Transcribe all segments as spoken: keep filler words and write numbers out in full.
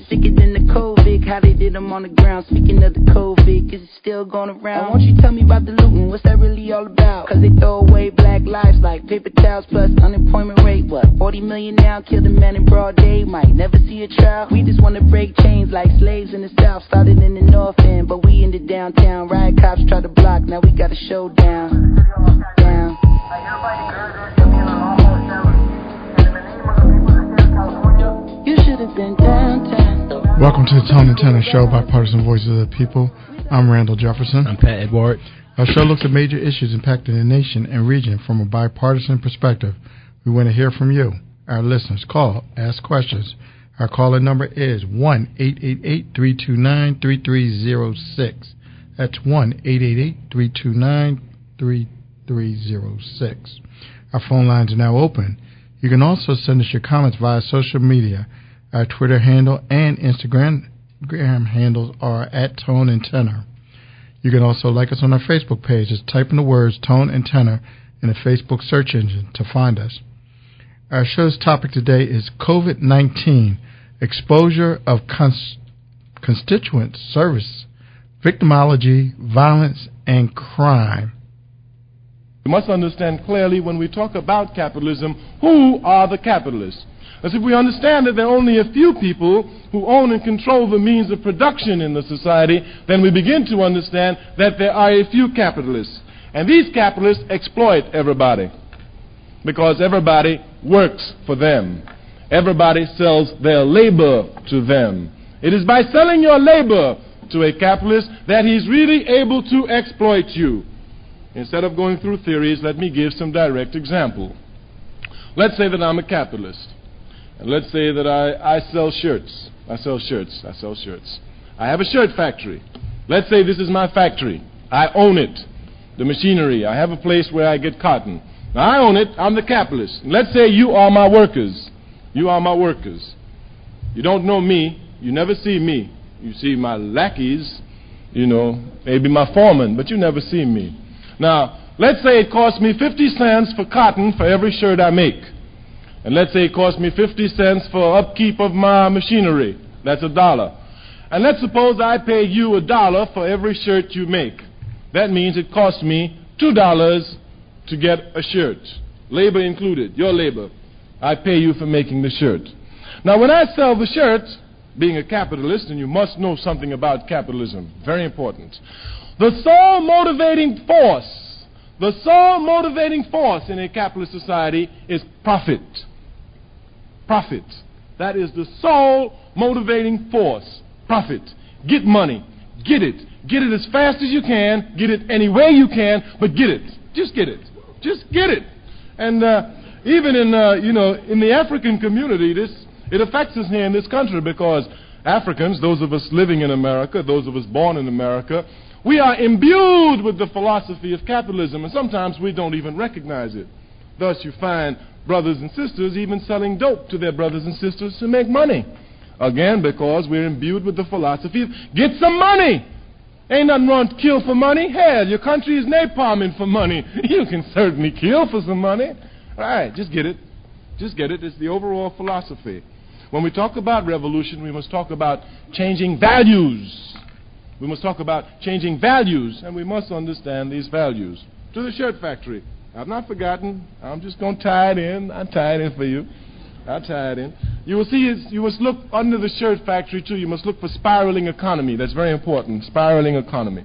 sicker than the COVID. How they did them on the ground. Speaking of the COVID, is it still going around? And won't you tell me about the looting? What's that really all about? Cause they throw away black lives like paper towels plus unemployment rate. What, forty million now? Killed a man in broad day. Might never see a trial. We just wanna break chains like slaves in the south. Started in the north end, but we in the downtown. Riot cops try to block, now we got a showdown. Down. You should have been downtown. Welcome to the Tone and Tenor Show, Bipartisan Voices of the People. I'm Randall Jefferson. I'm Pat Edward. Our show looks at major issues impacting the nation and region from a bipartisan perspective. We want to hear from you, our listeners. Call, ask questions. Our caller number is one eight eight eight, three two nine, three three zero six. That's one eight eight eight, three two nine, three three zero six. Our phone lines are now open. You can also send us your comments via social media. Our Twitter handle and Instagram handles are at Tone and Tenor. You can also like us on our Facebook page. Just type in the words Tone and Tenor in the Facebook search engine to find us. Our show's topic today is COVID nineteen, exposure of cons- constituent service, victimology, violence, and crime. We must understand clearly when we talk about capitalism, who are the capitalists? As if we understand that there are only a few people who own and control the means of production in the society, then we begin to understand that there are a few capitalists. And these capitalists exploit everybody because everybody works for them. Everybody sells their labor to them. It is by selling your labor to a capitalist that he's really able to exploit you. Instead of going through theories, let me give some direct example. Let's say that I'm a capitalist. And let's say that I, I sell shirts. I sell shirts. I sell shirts. I have a shirt factory. Let's say this is my factory. I own it. The machinery. I have a place where I get cotton. Now I own it. I'm the capitalist. And let's say you are my workers. You are my workers. You don't know me. You never see me. You see my lackeys, you know, maybe my foreman, but you never see me. Now, let's say it costs me fifty cents for cotton for every shirt I make. And let's say it costs me fifty cents for upkeep of my machinery. That's a dollar. And let's suppose I pay you a dollar for every shirt you make. That means it costs me two dollars to get a shirt. Labor included, your labor. I pay you for making the shirt. Now, when I sell the shirt, being a capitalist, and you must know something about capitalism, very important. The sole motivating force, the sole motivating force in a capitalist society is profit. Profit. That is the sole motivating force. Profit. Get money. Get it. Get it as fast as you can. Get it any way you can, but get it. Just get it. Just get it. And uh, even in, uh, you know, in the African community, this it affects us here in this country because Africans, those of us living in America, those of us born in America, we are imbued with the philosophy of capitalism, and sometimes we don't even recognize it. Thus, you find brothers and sisters even selling dope to their brothers and sisters to make money. Again, because we're imbued with the philosophy of get some money. Ain't nothing wrong to kill for money. Hell, your country is napalming for money. You can certainly kill for some money. All right, just get it. Just get it. It's the overall philosophy. When we talk about revolution, we must talk about changing values. We must talk about changing values, and we must understand these values. To the shirt factory. I've not forgotten. I'm just going to tie it in. I'll tie it in for you. I'll tie it in. You will see, you must look under the shirt factory, too. You must look for spiraling economy. That's very important, spiraling economy.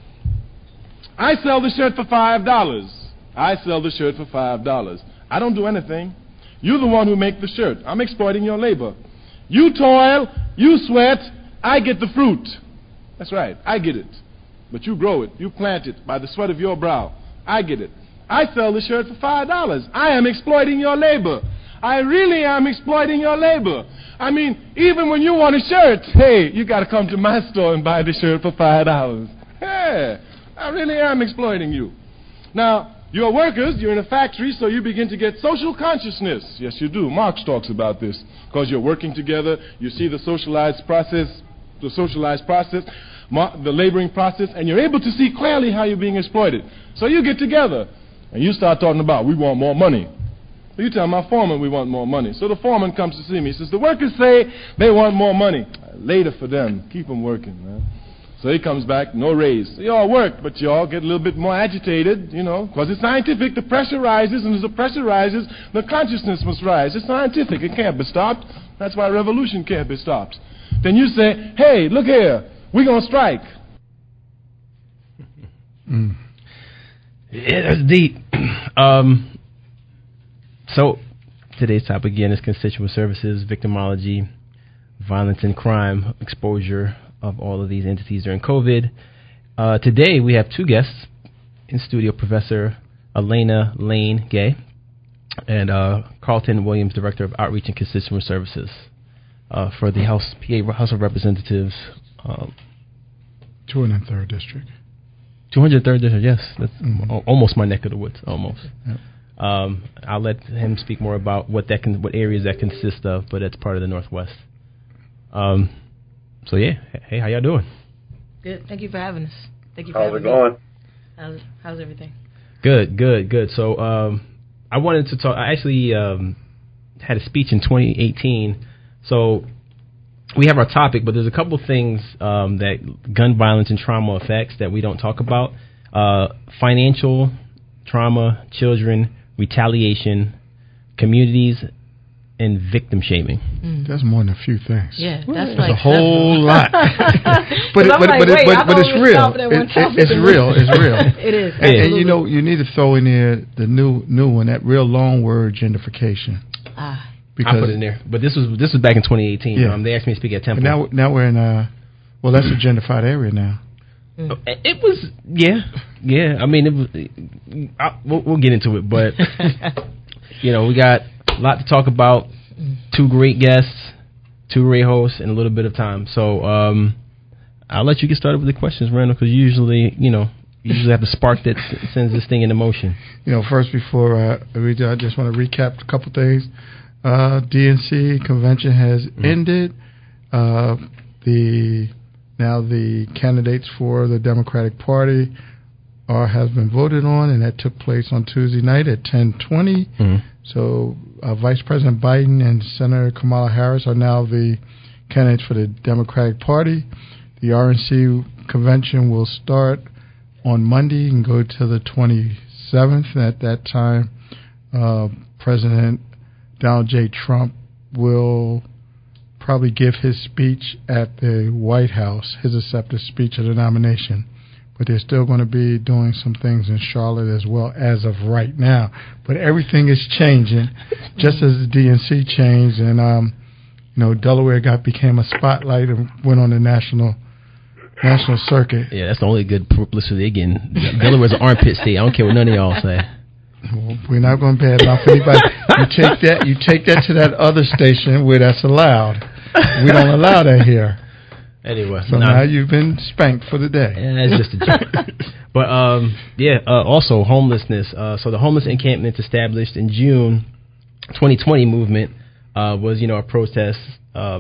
I sell the shirt for five dollars. I sell the shirt for five dollars. I don't do anything. You're the one who make the shirt. I'm exploiting your labor. You toil, you sweat, I get the fruit. That's right, I get it. But you grow it, you plant it by the sweat of your brow. I get it. I sell the shirt for five dollars. I am exploiting your labor. I really am exploiting your labor. I mean, even when you want a shirt, hey, you got to come to my store and buy the shirt for five dollars. Hey, I really am exploiting you. Now, you're workers, you're in a factory, so you begin to get social consciousness. Yes, you do. Marx talks about this. Because you're working together, you see the socialized process, the socialized process, the laboring process, and you're able to see clearly how you're being exploited. So you get together, and you start talking about, we want more money. So you tell my foreman we want more money. So the foreman comes to see me. He says, the workers say they want more money. later for them. Keep them working, man. So he comes back, no raise. So y'all work, but y'all get a little bit more agitated, you know, because it's scientific. The pressure rises, and as the pressure rises, the consciousness must rise. It's scientific. It can't be stopped. That's why revolution can't be stopped. Then you say, hey, look here, we're going to strike. Mm. Yeah, that's deep. Um, so today's topic again is constituent services, victimology, violence and crime, exposure of all of these entities during COVID. Uh, today we have two guests in studio, Professor Elena Lane Gay and uh, Carlton Williams, Director of Outreach and Constituent Services uh, for the House P A House of Representatives. Um, two hundred third District. two hundred third District, yes. That's mm-hmm. almost my neck of the woods, almost. Yep. Um, I'll let him speak more about what that can, what areas that consist of, but it's part of the Northwest. Um, so yeah, hey, how y'all doing? Good. Thank you for having us. Thank you for How's having it going? me. How's, how's everything? Good, good, good. So um, I wanted to talk. I actually um, had a speech in twenty eighteen. So we have our topic, but there's a couple things um, that gun violence and trauma affects that we don't talk about. Uh, financial trauma, children, retaliation, communities, and victim shaming. Mm. That's more than a few things. Yeah, that's, that's like a whole lot. but it, but, like, but, wait, but, but it's real. It, it, it's real. It's real. It is. And, and you know, you need to throw in there the new new one, that real long word, gentrification. Ah. I put it in there, but this was this was back in twenty eighteen. Yeah. Um, they asked me to speak at Temple. But now now we're in uh, well, that's a gentrified area now. Mm. It was, yeah, yeah. I mean, it was. I, we'll, we'll get into it, but you know, we got a lot to talk about. Two great guests, two great hosts, and a little bit of time. So um, I'll let you get started with the questions, Randall, because usually, you know, you usually have the spark that s- sends this thing into motion. You know, first before uh, we do, I just want to recap a couple things. Uh, D N C convention has mm. ended. Uh, the now the candidates for the Democratic Party are has been voted on, and that took place on Tuesday night at ten twenty. Mm. So uh, Vice President Biden and Senator Kamala Harris are now the candidates for the Democratic Party. The R N C convention will start on Monday and go to the twenty-seventh. At that time, uh, President Donald J. Trump will probably give his speech at the White House, his acceptance speech of the nomination. But they're still going to be doing some things in Charlotte as well as of right now. But everything is changing, just as the D N C changed, and um, you know, Delaware got became a spotlight and went on the national national circuit. Yeah, that's the only good publicity again. Delaware's an armpit state. I don't care what none of y'all say. Well, we're not going to badmouth anybody. You take that, you take that to that other station where that's allowed. We don't allow that here. Anyway, so nah, now you've been spanked for the day. Yeah, it's just a joke. But um, yeah, uh, also homelessness. Uh, so the homeless encampment established in June twenty twenty movement uh, was, you know, a protest uh,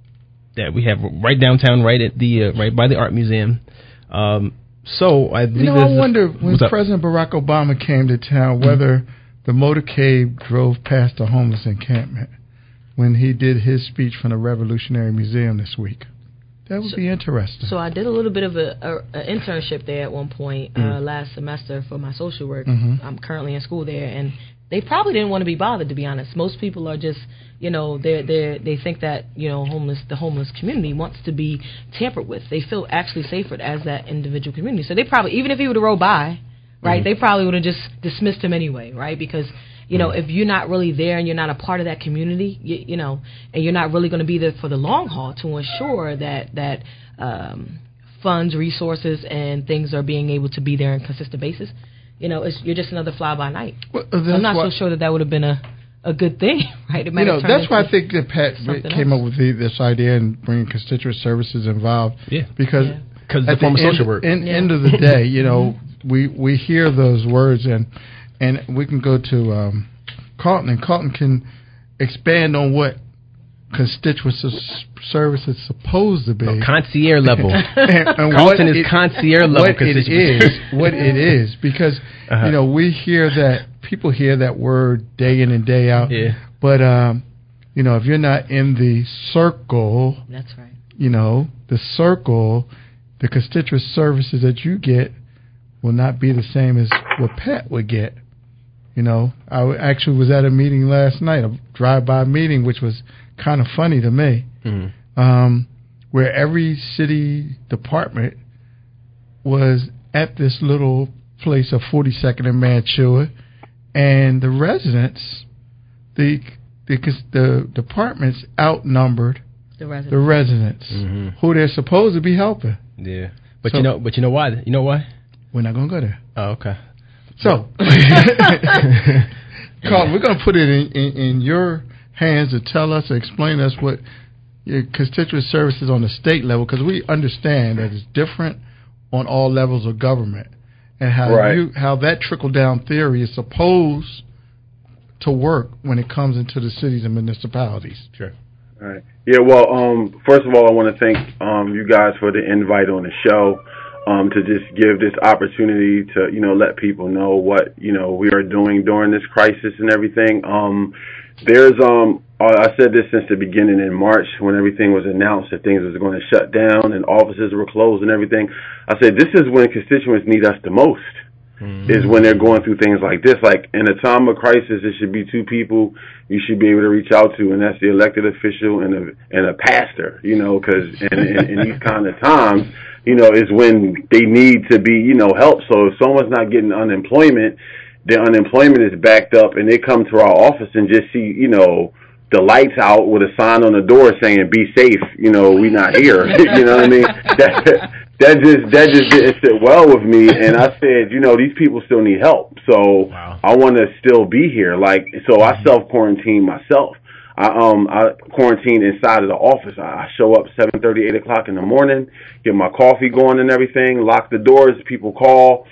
that we have right downtown, right at the uh, right by the art museum. Um, so I believe you know, I wonder when President Barack Obama came to town whether mm-hmm. the motorcade drove past the homeless encampment when he did his speech from the Revolutionary Museum this week. That would so, be interesting. So I did a little bit of a, a, a internship there at one point mm. uh, last semester for my social work. Mm-hmm. I'm currently in school there, and they probably didn't want to be bothered, to be honest. Most people are just, you know, they they they think that, you know, homeless the homeless community wants to be tampered with. They feel actually safer as that individual community. So they probably, even if he would have rode by, right, mm-hmm. they probably would have just dismissed him anyway, right? Because you know, if you're not really there and you're not a part of that community, you, you know, and you're not really going to be there for the long haul to ensure that that um, funds, resources, and things are being able to be there on a consistent basis, you know, it's, you're just another fly-by-night. Well, so I'm not so sure that that would have been a, a good thing, right? It you know, that's why I think that Pat came else. up with the, this idea and bringing constituent services involved. Yeah. Because yeah. at the, the end, social work. In, yeah. end of the day, you know, we, we hear those words and And we can go to um, Carlton, and Carlton can expand on what constituent service is supposed to be. Oh, concierge level. and, and Carlton is it, concierge level. What it is, what it is, because uh-huh. you know we hear that people hear that word day in and day out. Yeah. But um, you know, if you're not in the circle, that's right. you know, the circle, the constituent services that you get will not be the same as what Pat would get. You know, I actually was at a meeting last night, a drive-by meeting, which was kind of funny to me, mm-hmm. um, where every city department was at this little place of forty-second and Mantua, and the residents, the the, the departments outnumbered the residents, the residents mm-hmm. who they're supposed to be helping. Yeah, but so, you know, but you know why? You know why? We're not gonna go there. Oh, okay. So, Carl, we're going to put it in, in, in your hands to tell us, to explain to us what your constituent services on the state level, because we understand that it's different on all levels of government, and how right. you how that trickle down theory is supposed to work when it comes into the cities and municipalities. Sure. All right. Yeah. Well, um, first of all, I want to thank um, you guys for the invite on the show. Um, to just give this opportunity to, you know, let people know what, you know, we are doing during this crisis and everything. Um, there's, um, I said this since the beginning in March when everything was announced that things was going to shut down and offices were closed and everything. I said, this is when constituents need us the most, mm-hmm. is when they're going through things like this. Like, in a time of crisis, it should be two people you should be able to reach out to, and that's the elected official and a, and a pastor, you know, because in, in, in these kind of times, you know, is when they need to be, you know, help. So if someone's not getting unemployment, their unemployment is backed up, and they come to our office and just see, you know, the lights out with a sign on the door saying, be safe, you know, we not here. You know what I mean? That, that just that just didn't sit well with me. And I said, you know, these people still need help. So wow. I want to still be here. Like, so I self-quarantine myself. I um I quarantine inside of the office. I show up seven thirty, eight o'clock in the morning, get my coffee going and everything, lock the doors, people call.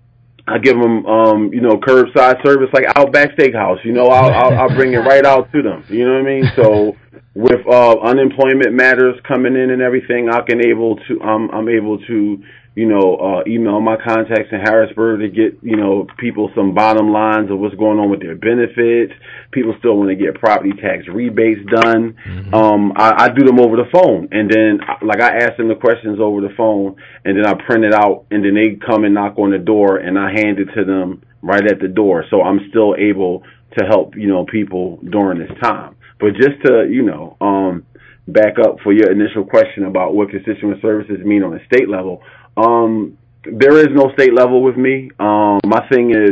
I give them, um, you know, curbside service like Outback Steakhouse. You know, I'll, I'll, I'll bring it right out to them. You know what I mean? So with uh, unemployment matters coming in and everything, I can able to, um, I'm able to, you know, uh, email my contacts in Harrisburg to get, you know, people some bottom lines of what's going on with their benefits. People still want to get property tax rebates done. Mm-hmm. Um, I, I do them over the phone. And then, like, I ask them the questions over the phone, and then I print it out, and then they come and knock on the door, and I hand it to them right at the door. So I'm still able to help, you know, people during this time. But just to, you know, um, back up for your initial question about what constituent services mean on a state level, Um, there is no state level with me. Um, my thing is,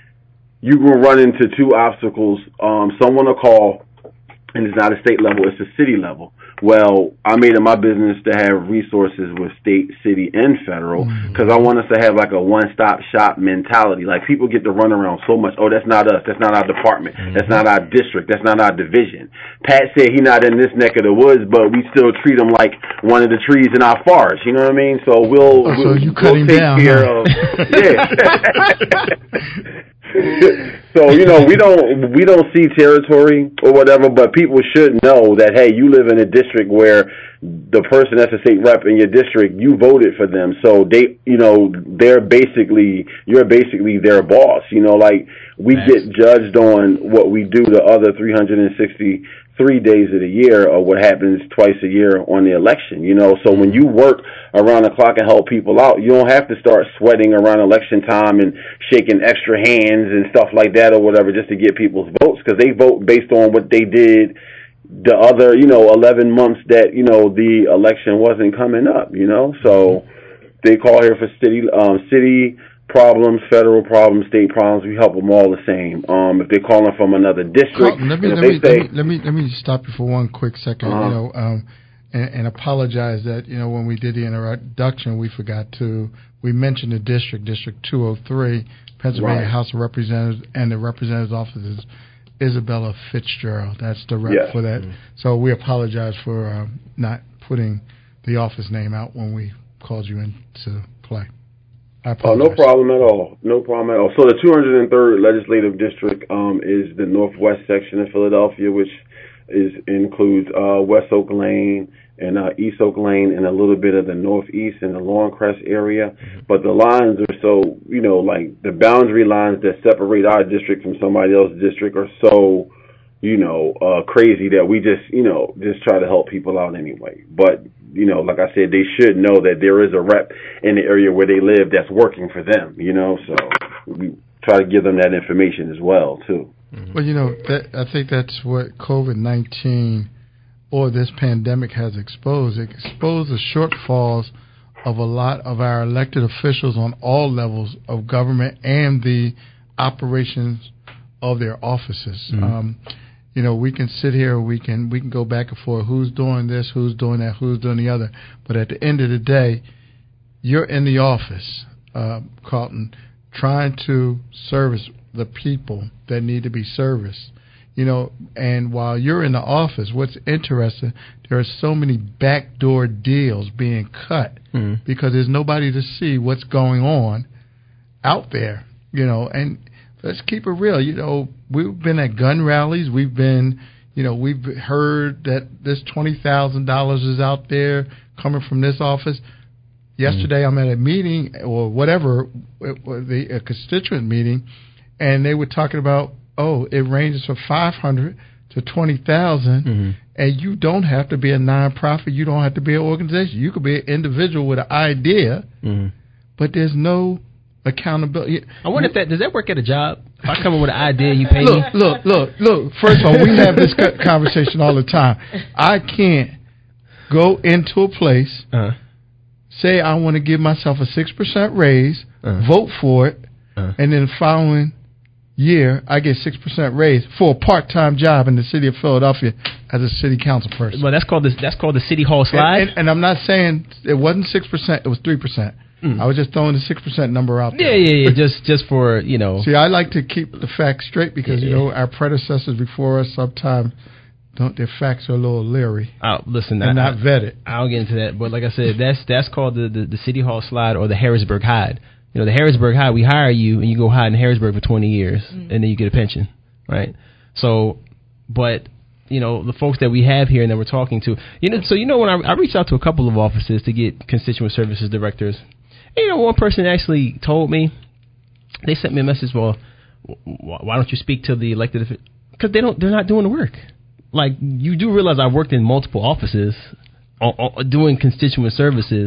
you will run into two obstacles. Um, someone will call, and it's not a state level, it's a city level. Well, I made it my business to have resources with state, city, and federal, because mm-hmm. I want us to have like a one-stop shop mentality. Like, people get to run around so much. Oh, that's not us. That's not our department. Mm-hmm. That's not our district. That's not our division. Pat said he's not in this neck of the woods, but we still treat him like one of the trees in our forest. You know what I mean? So we'll, oh, we'll, so you cut we'll him take down, care huh? of. Yeah. So, you know, we don't we don't see territory or whatever, but people should know that, hey, you live in a district where the person that's a state rep in your district, you voted for them. So they, you know, they're basically, you're basically their boss. You know, like, we nice. get judged on what we do the other three hundred sixty-three days of the year, or what happens twice a year on the election, you know. So when you work around the clock and help people out, you don't have to start sweating around election time and shaking extra hands and stuff like that or whatever just to get people's votes, because they vote based on what they did the other, you know, eleven months that, you know, the election wasn't coming up, you know. So they call here for city, um, city problems, federal problems, state problems. We help them all the same. Um, if they're calling from another district, Carlton, let me let me, say, let me let me let me stop you for one quick second. Uh-huh. You know, um, and, and apologize that, you know, when we did the introduction, we forgot to we mentioned the district, District two oh three, Pennsylvania right. House of Representatives, and the representative's office is Isabella Fitzgerald. That's the rep yes. for that. Mm-hmm. So we apologize for um, not putting the office name out when we called you into play. Oh, no problem at all. No problem at all. So the two hundred third Legislative District um, is the northwest section of Philadelphia, which is includes uh, West Oak Lane and uh, East Oak Lane and a little bit of the northeast and the Lawncrest area. Mm-hmm. But the lines are so, you know, like the boundary lines that separate our district from somebody else's district are so, you know, uh, crazy that we just, you know, just try to help people out anyway. But you know, like I said, they should know that there is a rep in the area where they live that's working for them, you know, so we try to give them that information as well, too. Mm-hmm. Well, you know, that, I think that's what COVID nineteen or this pandemic has exposed. It exposed the shortfalls of a lot of our elected officials on all levels of government and the operations of their offices. Mm-hmm. Um, you know, we can sit here, we can we can go back and forth, who's doing this, who's doing that, who's doing the other. But at the end of the day, you're in the office, uh, Carlton, trying to service the people that need to be serviced. You know, and while you're in the office, what's interesting, there are so many backdoor deals being cut mm-hmm. because there's nobody to see what's going on out there, you know. And let's keep it real. You know, we've been at gun rallies. We've been, you know, we've heard that this twenty thousand dollars is out there coming from this office. Yesterday mm-hmm. I'm at a meeting or whatever, the a constituent meeting, and they were talking about, oh, it ranges from five hundred to twenty thousand, mm-hmm. and you don't have to be a nonprofit. You don't have to be an organization. You could be an individual with an idea, mm-hmm. but there's no accountability. I wonder if that does that work at a job? If I come in with an idea, you pay look, me. Look, look, look. First of all, we have this conversation all the time. I can't go into a place, uh-huh. say I want to give myself a six percent raise, uh-huh. vote for it, uh-huh. and then the following year, I get six percent raise for a part-time job in the city of Philadelphia as a city council person. Well, that's called the, that's called the city hall slide. And, and, and I'm not saying it wasn't six percent; it was three percent. Mm. I was just throwing the six percent number out there. Yeah, yeah, yeah. just just for you know. See, I like to keep the facts straight because yeah, you know our predecessors before us sometimes don't. Their facts are a little leery. Oh, listen, and I, not vetted. I'll get into that, but like I said, that's that's called the, the, the city hall slide or the Harrisburg hide. You know, the Harrisburg High, we hire you and you go hide in Harrisburg for twenty years mm-hmm. and then you get a pension, right? So, but, you know, the folks that we have here and that we're talking to, you know, so, you know, when I, I reached out to a couple of offices to get constituent services directors, and, you know, one person actually told me, they sent me a message, well, why don't you speak to the elected officials? Because they don't, they're not doing the work. Like, you do realize I worked in multiple offices on, on, doing constituent services.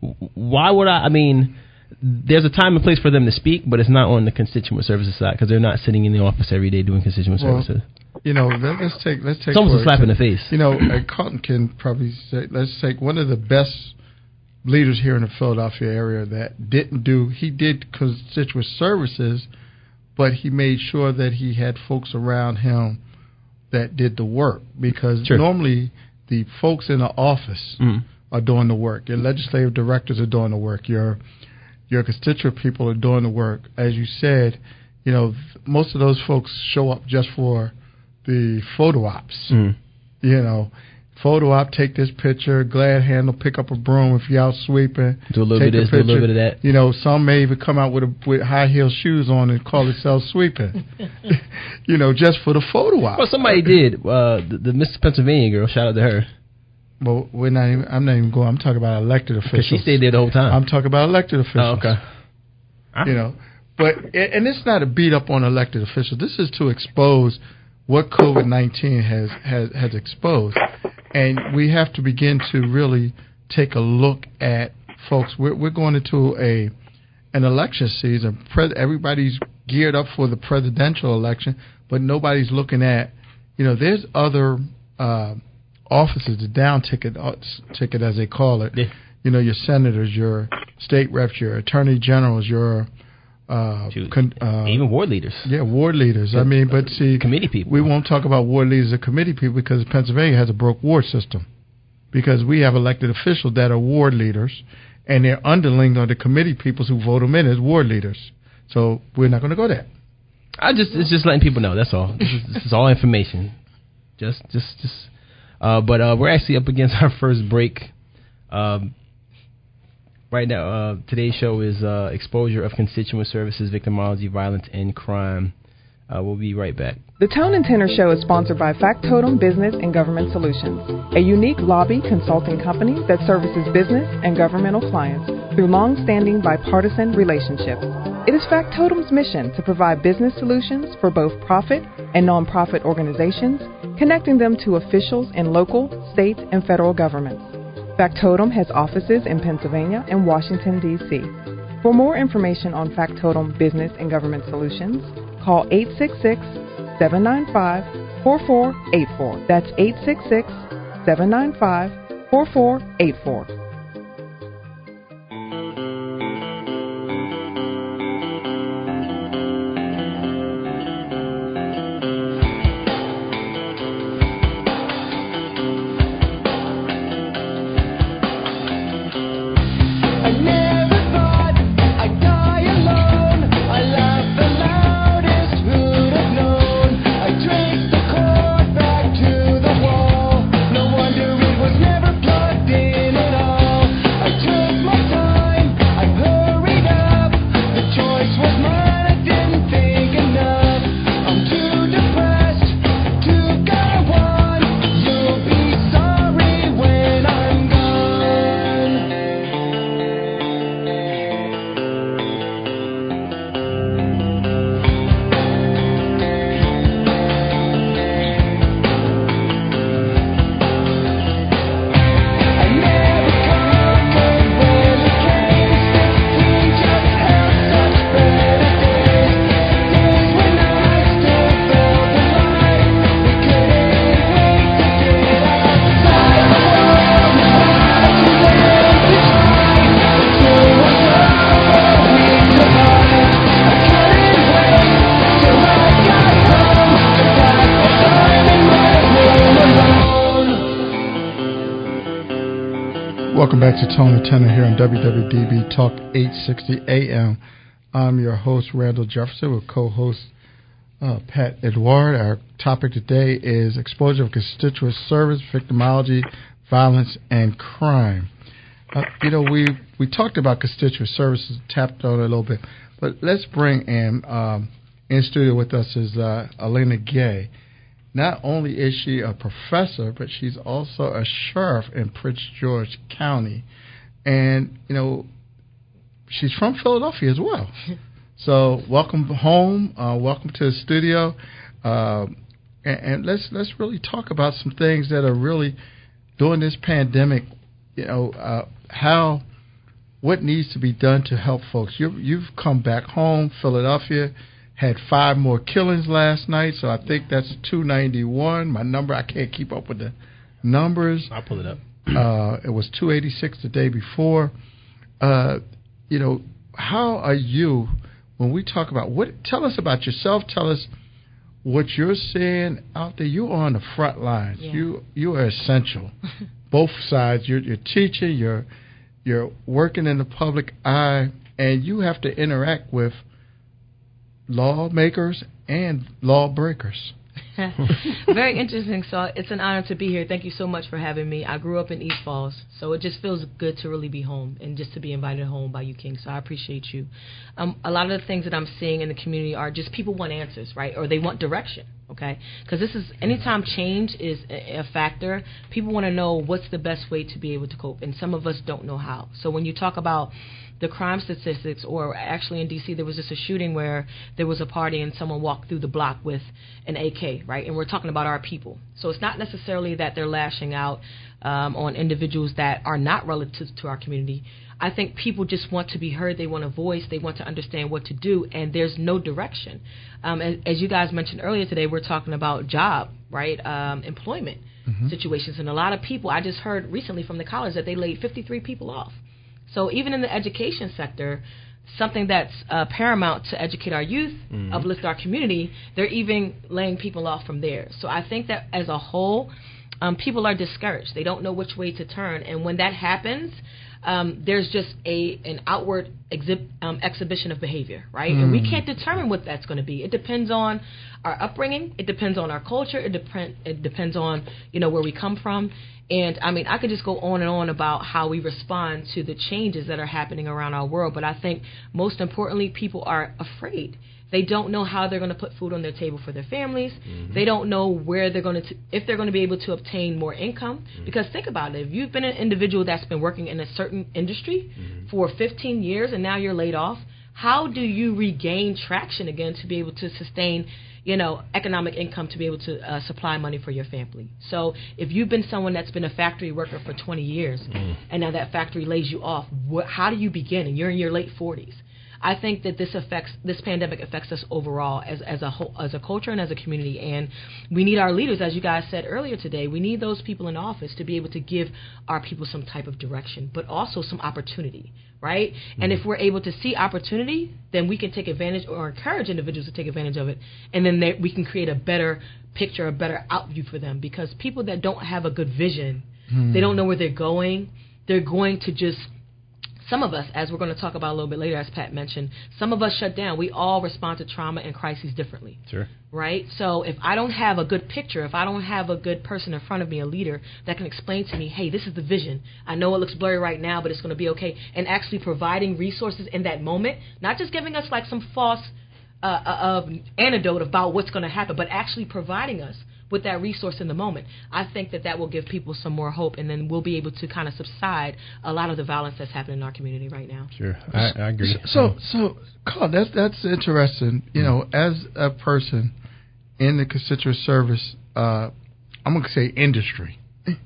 Why would I, I mean... There's a time and place for them to speak, but it's not on the constituent services side because they're not sitting in the office every day doing constituent well, services. You know, let, let's take let's take. It's almost a slap in the face. You know, uh, Carlton can probably say, let's take one of the best leaders here in the Philadelphia area that didn't do. He did constituent services, but he made sure that he had folks around him that did the work because sure. normally the folks in the office mm-hmm. are doing the work. Your legislative directors are doing the work. Your Your constituent people are doing the work. As you said, you know, most of those folks show up just for the photo ops. Mm. You know, photo op, take this picture, glad handle, pick up a broom if you're out sweeping. Do a little bit of this, do a little bit of that. You know, some may even come out with a, with high heel shoes on and call themselves sweeping. You know, just for the photo op. Well, somebody did. Uh, the, the Miss Pennsylvania girl, shout out to her. Well, we're not even, I'm not even going. I'm talking about elected officials. She stayed there the whole time. I'm talking about elected officials. Oh, okay. You know, but and it's not a beat up on elected officials. This is to expose what COVID nineteen has, has has exposed, and we have to begin to really take a look at folks. We're we're going into a an election season. Pre- everybody's geared up for the presidential election, but nobody's looking at. You know, there's other. Uh, offices, the down ticket, uh, ticket as they call it. Yeah. You know, your senators, your state reps, your attorney generals, your uh, con, uh, even ward leaders. Yeah, ward leaders. I mean, but see, committee people. We won't talk about ward leaders or committee people because Pennsylvania has a broke ward system. Because we have elected officials that are ward leaders, and their underlings are the committee people who vote them in as ward leaders. So we're not going to go there. I just it's just letting people know. That's all. This is, this is all information. Just, just, just. Uh, but uh, we're actually up against our first break. Um, right now, uh, today's show is uh, Exposure of Constituent Services, Victimology, Violence, and Crime. Uh, we'll be right back. The Tone and Tenor Show is sponsored by Factotum Business and Government Solutions, a unique lobby consulting company that services business and governmental clients through long-standing bipartisan relationships. It is Factotum's mission to provide business solutions for both profit and nonprofit organizations, connecting them to officials in local, state, and federal governments. Factotum has offices in Pennsylvania and Washington, D C For more information on Factotum Business and Government Solutions, call eight six six, seven nine five, four four eight four. That's eight six six, seven nine five, four four eight four. Welcome back to Tone and Tenor here on W W D B Talk eight sixty A M. I'm your host, Randall Jefferson, with co-host uh, Pat Edward. Our topic today is exposure of constituent service, victimology, violence, and crime. Uh, you know, we we talked about constituent services, tapped on it a little bit, but let's bring in um, in studio with us is uh, Elena Gay. Not only is she a professor, but she's also a sheriff in Prince George County. And, you know, she's from Philadelphia as well. So welcome home. Uh, welcome to the studio. Uh, and, and let's let's really talk about some things that are really, during this pandemic, you know, uh, how, what needs to be done to help folks. You, you've come back home, Philadelphia. Had five more killings last night, so I think that's two ninety-one. My number, I can't keep up with the numbers. I'll pull it up. Uh, it was two eighty-six the day before. Uh, you know, how are you, when we talk about, what? Tell us about yourself. Tell us what you're seeing out there. You are on the front lines. Yeah. You you are essential. Both sides. You're, you're teaching, you're, you're working in the public eye, and you have to interact with lawmakers and lawbreakers. Very interesting. So it's an honor to be here. Thank you so much for having me. I grew up in East Falls, so it just feels good to really be home and just to be invited home by you, King. So I appreciate you. Um, a lot of the things that I'm seeing in the community are just people want answers, right? Or they want direction, okay? Because this is, anytime change is a, a factor, people want to know what's the best way to be able to cope, and some of us don't know how. So when you talk about the crime statistics, or actually in D C there was just a shooting where there was a party and someone walked through the block with an A K, right? And we're talking about our people. So it's not necessarily that they're lashing out um, on individuals that are not relative to our community. I think people just want to be heard. They want a voice. They want to understand what to do, and there's no direction. Um, as, as you guys mentioned earlier today, we're talking about job, right, um, employment mm-hmm. situations. And a lot of people, I just heard recently from the college that they laid fifty-three people off. So even in the education sector, something that's uh, paramount to educate our youth, mm-hmm. uplift our community, they're even laying people off from there. So I think that as a whole, um, people are discouraged. They don't know which way to turn. And when that happens, um, there's just a an outward exhib- um, exhibition of behavior, right? Mm. And we can't determine what that's going to be. It depends on our upbringing. It depends on our culture. It, dep- it depends on, you know, where we come from. And, I mean, I could just go on and on about how we respond to the changes that are happening around our world. But I think, most importantly, people are afraid. They don't know how they're going to put food on their table for their families. Mm-hmm. They don't know where they're going to, if they're going to be able to obtain more income. Mm-hmm. Because think about it. If you've been an individual that's been working in a certain industry mm-hmm. for fifteen years and now you're laid off, how do you regain traction again to be able to sustain, you know, economic income to be able to uh, supply money for your family? So if you've been someone that's been a factory worker for twenty years mm. and now that factory lays you off, wh- how do you begin? And you're in your late forties. I think that this affects this pandemic affects us overall as as a whole, as a culture and as a community, and we need our leaders, as you guys said earlier today. We need those people in office to be able to give our people some type of direction, but also some opportunity, right? Mm-hmm. And if we're able to see opportunity, then we can take advantage or encourage individuals to take advantage of it, and then they, we can create a better picture, a better outview for them. Because people that don't have a good vision, mm-hmm. they don't know where they're going. They're going to just Some of us, as we're going to talk about a little bit later, as Pat mentioned, some of us shut down. We all respond to trauma and crises differently. Sure. Right? So if I don't have a good picture, if I don't have a good person in front of me, a leader, that can explain to me, hey, this is the vision. I know it looks blurry right now, but it's going to be okay. And actually providing resources in that moment, not just giving us like some false uh, uh, anecdote about what's going to happen, but actually providing us with that resource in the moment. I think that that will give people some more hope, and then we'll be able to kind of subside a lot of the violence that's happening in our community right now. Sure, I, I agree. So, so, Carl, that's that's interesting. You know, as a person in the constituent service, uh, I'm going to say industry. you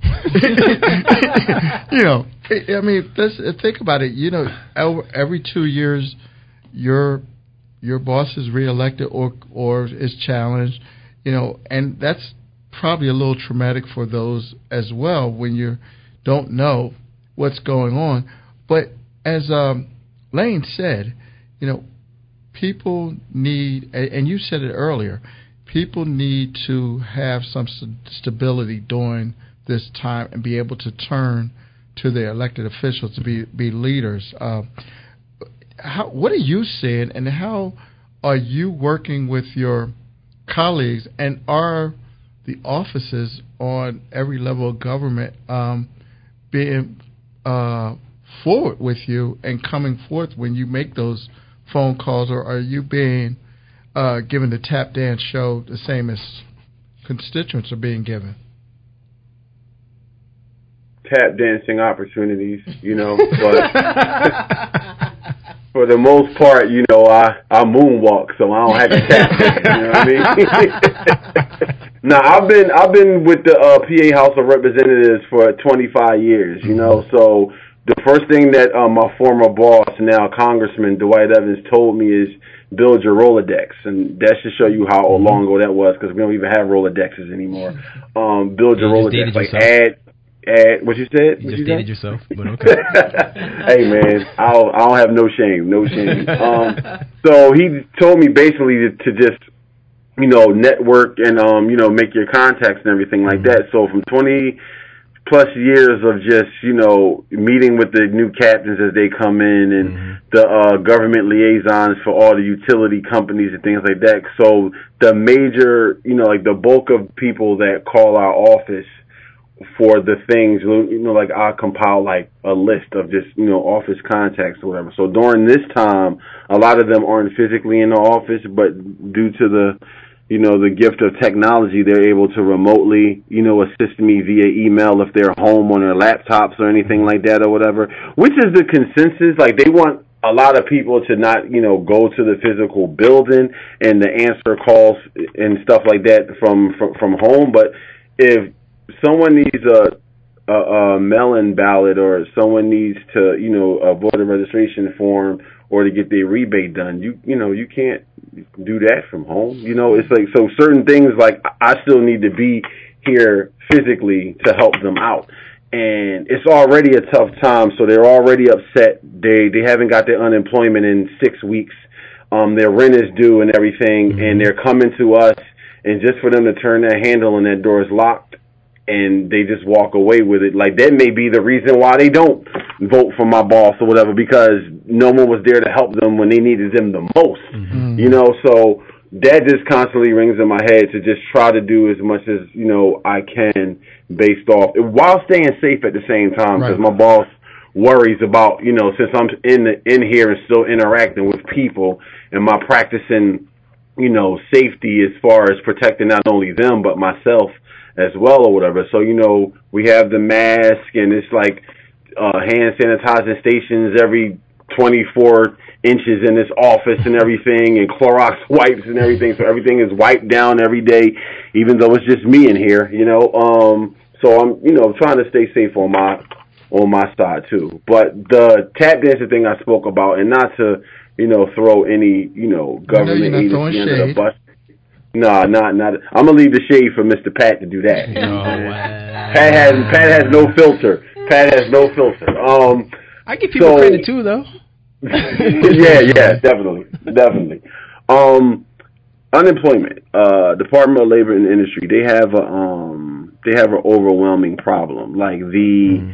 know, I mean, let's think about it. You know, every two years, your your boss is reelected or or is challenged. You know, and that's probably a little traumatic for those as well when you don't know what's going on. But as um, Lane said, you know, people need, and you said it earlier, people need to have some stability during this time and be able to turn to their elected officials to be, be leaders. Uh, how, what are you seeing, and how are you working with your colleagues, and are the offices on every level of government um, being uh, forward with you and coming forth when you make those phone calls, or are you being uh, given the tap dance show the same as constituents are being given? Tap dancing opportunities, you know, but for the most part, you know, I, I moonwalk, so I don't have to tap dance, you know what I mean? Now, I've been I've been with the uh, P A House of Representatives for twenty-five years, you know, so the first thing that uh, my former boss, now Congressman Dwight Evans, told me is build your Rolodex, and that should show you how long ago that was, because we don't even have Rolodexes anymore. Um, build your Rolodex, like add... Add, what you said? You what just you dated yourself, but okay. Hey, man, I don't, I don't have no shame, no shame. Um, so he told me basically to, to just, you know, network and, um, you know, make your contacts and everything like that. So from twenty plus years of just, you know, meeting with the new captains as they come in, and mm-hmm. the uh, government liaisons for all the utility companies and things like that. So the major, you know, like the bulk of people that call our office for the things, you know, like I'll compile like a list of just, you know, office contacts or whatever. So during this time, a lot of them aren't physically in the office, but due to the, you know, the gift of technology, they're able to remotely, you know, assist me via email if they're home on their laptops or anything like that or whatever, which is the consensus. Like, they want a lot of people to not, you know, go to the physical building and to answer calls and stuff like that from, from, from home. But if someone needs a, a, a mail-in ballot, or someone needs to, you know, a voter registration form, or to get their rebate done, you you know, you can't do that from home. You know, it's like, so certain things, like, I still need to be here physically to help them out. And it's already a tough time, so they're already upset. They they haven't got their unemployment in six weeks. Um, their rent is due and everything, mm-hmm. and they're coming to us, and just for them to turn that handle and that door is locked, and they just walk away with it. Like, that may be the reason why they don't vote for my boss or whatever, because no one was there to help them when they needed them the most. Mm-hmm. You know, so that just constantly rings in my head to just try to do as much as, you know, I can based off, while staying safe at the same time, because right. my boss worries about, you know, since I'm in the, in here and still interacting with people, and my practicing, you know, safety as far as protecting not only them but myself as well or whatever. So, you know, we have the mask, and it's like uh, hand sanitizing stations every twenty-four inches in this office and everything, and Clorox wipes and everything, so everything is wiped down every day, even though it's just me in here, you know. Um, so I'm, you know, trying to stay safe on my on my side too. But the tap dancing thing I spoke about, and not to, you know, throw any, you know, government agency under the bus. No, not not. I'm gonna leave the shade for Mister Pat to do that. Oh, wow. Pat has Pat has no filter. Pat has no filter. Um, I give people so, credit too, though. yeah, yeah, definitely, definitely. Um, unemployment. Uh, Department of Labor and Industry. They have a um, they have an overwhelming problem. Like the mm.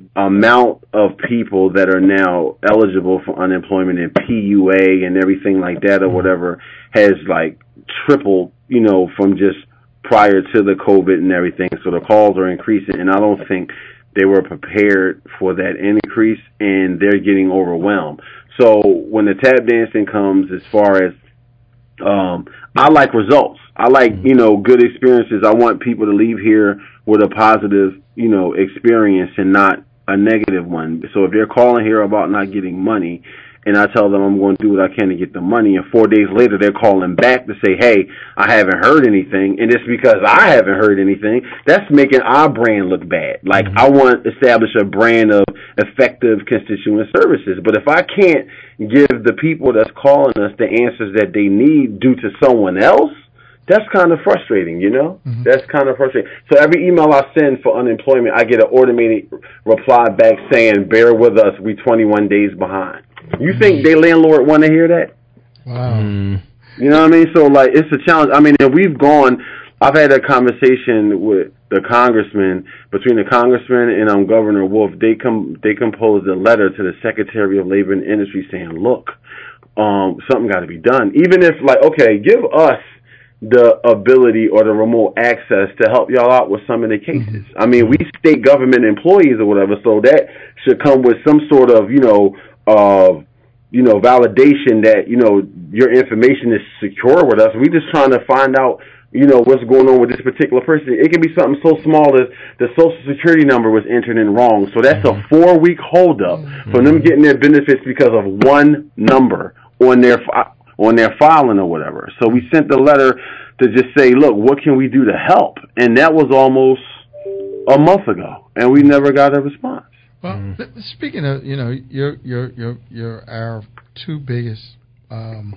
amount of people that are now eligible for unemployment and P U A and everything like that or whatever has like tripled, you know, from just prior to the COVID and everything. So the calls are increasing, and I don't think they were prepared for that increase, and they're getting overwhelmed. So when the tap dancing comes, as far as um, I like results. I like, you know, good experiences. I want people to leave here with a positive, you know, experience and not a negative one. So if they're calling here about not getting money, and I tell them I'm going to do what I can to get the money, and four days later they're calling back to say, hey, I haven't heard anything, and it's because I haven't heard anything, that's making our brand look bad. Like, mm-hmm. I want to establish a brand of effective constituent services. But if I can't give the people that's calling us the answers that they need due to someone else, that's kind of frustrating, you know? Mm-hmm. That's kind of frustrating. So every email I send for unemployment, I get an automated reply back saying, bear with us, we twenty-one days behind. You think their landlord want to hear that? Wow. Mm. You know what I mean? So, like, it's a challenge. I mean, and we've gone, I've had a conversation with the congressman, between the congressman and um, Governor Wolf. They com- they composed a letter to the Secretary of Labor and Industry saying, look, um, something got to be done. Even if, like, okay, give us the ability or the remote access to help y'all out with some of the cases. I mean, we state government employees or whatever, so that should come with some sort of, you know, uh, you know, validation that, you know, your information is secure with us. We're just trying to find out, you know, what's going on with this particular person. It can be something so small as the Social Security number was entered in wrong. So that's a four-week holdup mm-hmm. from them getting their benefits because of one number on their fi- on their filing or whatever. So we sent the letter to just say, look, what can we do to help? And that was almost a month ago, and we never got a response. Well, mm. speaking of, you know, you're you're you're you're our two biggest um,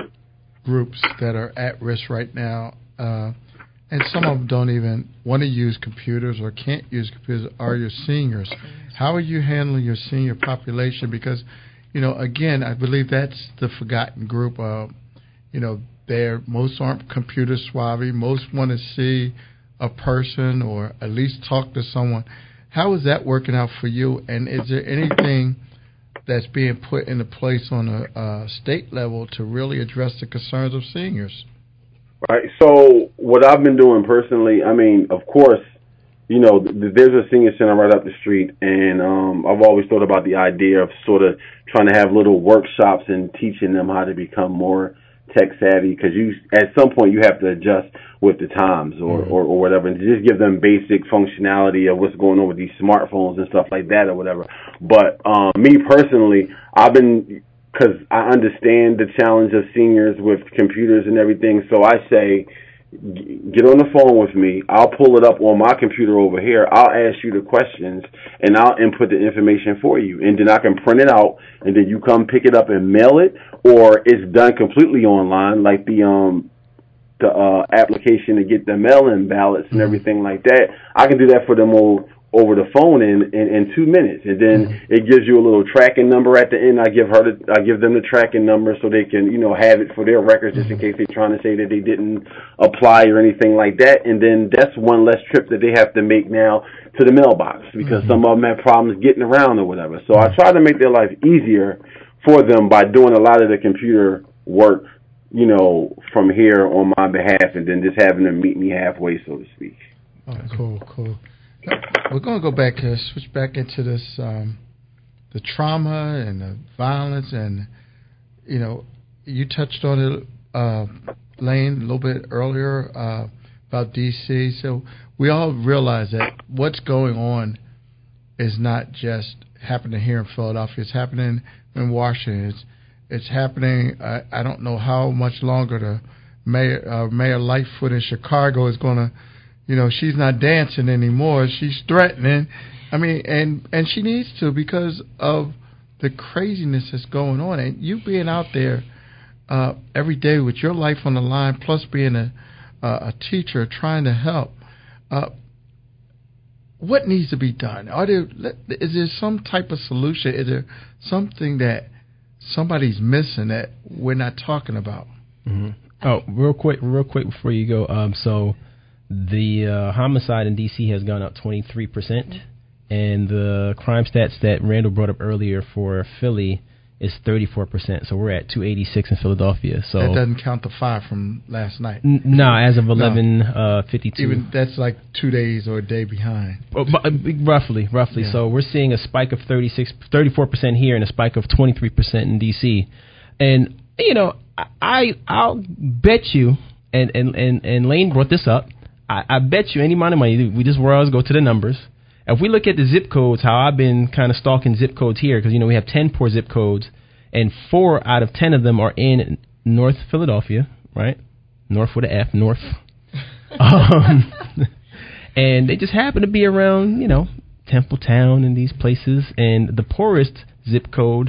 groups that are at risk right now, uh, and some of them don't even want to use computers or can't use computers. Are your seniors? How are you handling your senior population? Because, you know, again, I believe that's the forgotten group. Uh, you know, they're most aren't computer savvy. Most want to see a person or at least talk to someone. How is that working out for you? And is there anything that's being put into place on a uh, state level to really address the concerns of seniors? Right. So what I've been doing personally, I mean, of course, you know, th- there's a senior center right up the street, and um, I've always thought about the idea of sort of trying to have little workshops and teaching them how to become more tech savvy, because you at some point you have to adjust with the times or, mm-hmm. or, or whatever, and just give them basic functionality of what's going on with these smartphones and stuff like that or whatever. But um, me personally, I've been, because I understand the challenge of seniors with computers and everything, so I say, get on the phone with me. I'll pull it up on my computer over here. I'll ask you the questions, and I'll input the information for you. And then I can print it out, and then you come pick it up and mail it, or it's done completely online, like the um the uh, application to get the mail-in ballots and everything like that. I can do that for them all over the phone in, in, in two minutes, and then mm-hmm. it gives you a little tracking number at the end. I give her the, I give them the tracking number so they can, you know, have it for their records just in case they're trying to say that they didn't apply or anything like that. And then that's one less trip that they have to make now to the mailbox, because mm-hmm. some of them have problems getting around or whatever. So I try to make their life easier for them by doing a lot of the computer work, you know, from here on my behalf, and then just having them meet me halfway, so to speak. Oh, cool, cool. We're going to go back, uh, switch back into this, um, the trauma and the violence, and, you know, you touched on it, uh, Lane, a little bit earlier uh, about D C. So we all realize that what's going on is not just happening here in Philadelphia. It's happening in Washington. It's, it's happening. I, I don't know how much longer the Mayor uh, Mayor Lightfoot in Chicago is going to, you know, she's not dancing anymore. She's threatening. I mean, and and she needs to because of the craziness that's going on. And you being out there uh, every day with your life on the line, plus being a uh, a teacher trying to help. Uh, what needs to be done? Are there is there some type of solution? Is there something that somebody's missing that we're not talking about? Mm-hmm. Oh, real quick, real quick before you go. Um, so the uh, homicide in D C has gone up twenty-three percent, and the crime stats that Randall brought up earlier for Philly is thirty-four percent. So we're at two eighty-six in Philadelphia. So that doesn't count the five from last night. N- no, as of eleven fifty-two. No. Even that's like two days or a day behind. Oh, but, uh, roughly, roughly. Yeah. So we're seeing a spike of thirty-six, thirty-four percent here and a spike of twenty-three percent in D C. And you know, I I'll bet you, and and and, and Lane brought this up. I, I bet you any amount of money. We just always go to the numbers. If we look at the zip codes, how I've been kind of stalking zip codes here, because you know we have ten poor zip codes, and four out of ten of them are in North Philadelphia, right? North with an F, North. um, and they just happen to be around, you know, Templetown and these places. And the poorest zip code,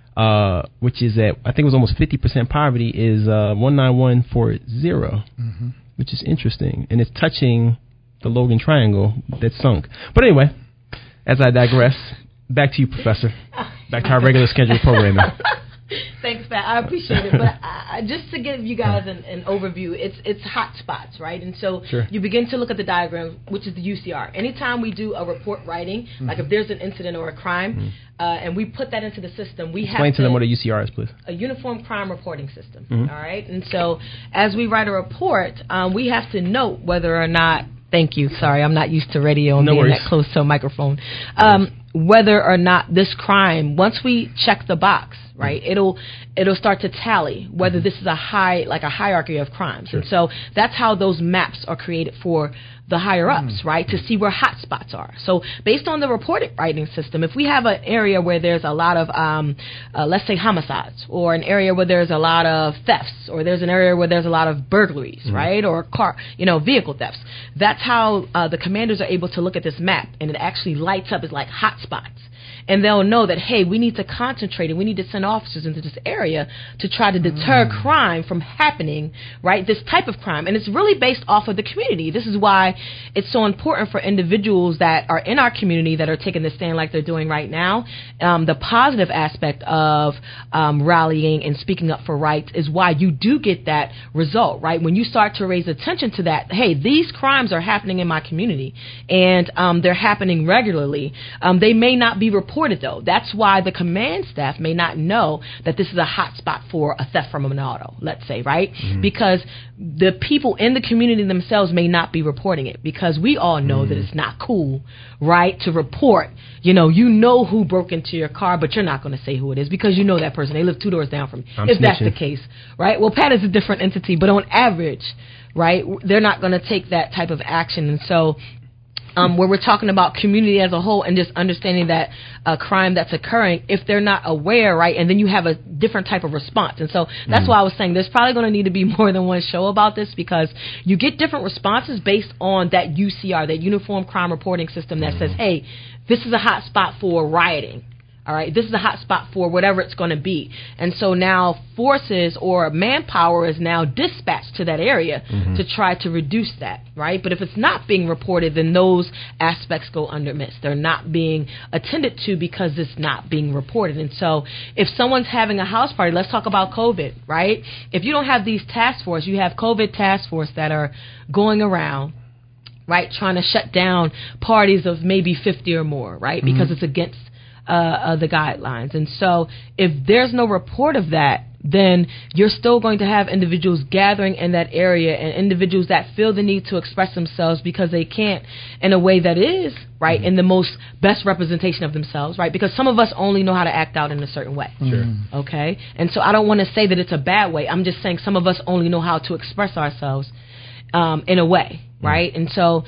Uh, which is at, I think it was almost fifty percent poverty, is uh, one nine one four zero, mm-hmm. which is interesting. And it's touching the Logan Triangle that sunk. But anyway, as I digress, back to you, Professor. Back to our regular scheduled programming. Thanks, Pat. I appreciate it. But I, just to give you guys an, an overview, it's it's hot spots, right? And so sure. you begin to look at the diagram, which is the U C R. Anytime we do a report writing, mm-hmm. like if there's an incident or a crime, mm-hmm. uh, and we put that into the system, we Explain have to... Explain to them what a U C R is, please. A Uniform Crime Reporting System, mm-hmm. all right? And so as we write a report, um, we have to note whether or not... Thank you. Sorry, I'm not used to radio and no being worries. that close to a microphone. Um, whether or not this crime, once we check the box, right, mm-hmm. it'll it'll start to tally whether this is a high, like a hierarchy of crimes. Sure. And so that's how those maps are created for the higher ups, mm-hmm. right, to see where hot spots are. So based on the reporting writing system, if we have an area where there's a lot of, um, uh, let's say, homicides, or an area where there's a lot of thefts, or there's an area where there's a lot of burglaries, mm-hmm. right, or car, you know, vehicle thefts, that's how uh, the commanders are able to look at this map, and it actually lights up as like hot spots. And they'll know that, hey, we need to concentrate and we need to send officers into this area to try to deter mm. crime from happening, right, this type of crime. And it's really based off of the community. This is why it's so important for individuals that are in our community that are taking the stand like they're doing right now. Um, the positive aspect of um, rallying and speaking up for rights is why you do get that result, right? When you start to raise attention to that, hey, these crimes are happening in my community, and um, they're happening regularly. Um, they may not be reported, though. That's why the command staff may not know that this is a hot spot for a theft from an auto, let's say, right? Mm-hmm. Because the people in the community themselves may not be reporting it, because we all know mm-hmm. that it's not cool, right, to report. You know, you know who broke into your car, but you're not going to say who it is because you know that person. They live two doors down from you, I'm if snitching. That's the case, right? Well, Pat is a different entity, but on average, right, they're not going to take that type of action. And so Um, where we're talking about community as a whole and just understanding that a crime that's occurring, if they're not aware, right, and then you have a different type of response. And so that's mm-hmm. why I was saying there's probably going to need to be more than one show about this, because you get different responses based on that U C R, that Uniform Crime Reporting System that mm-hmm. says, hey, this is a hot spot for rioting. All right, this is a hot spot for whatever it's going to be. And so now forces or manpower is now dispatched to that area mm-hmm. to try to reduce that, right? But if it's not being reported, then those aspects go undermissed. They're not being attended to because it's not being reported. And so if someone's having a house party, let's talk about COVID, right? If you don't have these task force, you have COVID task force that are going around, right, trying to shut down parties of maybe fifty or more, right, mm-hmm. because it's against Uh, uh, the guidelines. And so if there's no report of that, then you're still going to have individuals gathering in that area, and individuals that feel the need to express themselves because they can't in a way that is, right, mm-hmm. in the most best representation of themselves, right, because some of us only know how to act out in a certain way. Sure. Okay? And so I don't want to say that it's a bad way. I'm just saying some of us only know how to express ourselves um, in a way, right? Mm-hmm. And so